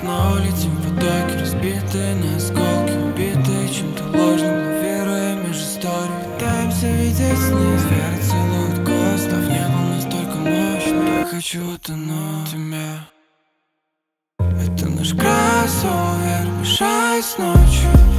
снова летим в потоке, разбитые на осколки, убитые чем-то ложным, лавируя между историй. Пытаемся видеть сны, сферы целуют голос, но в небо настолько мощно. Я хочу утонуть в тебя. Это наш кроссовер, мешаясь ночью.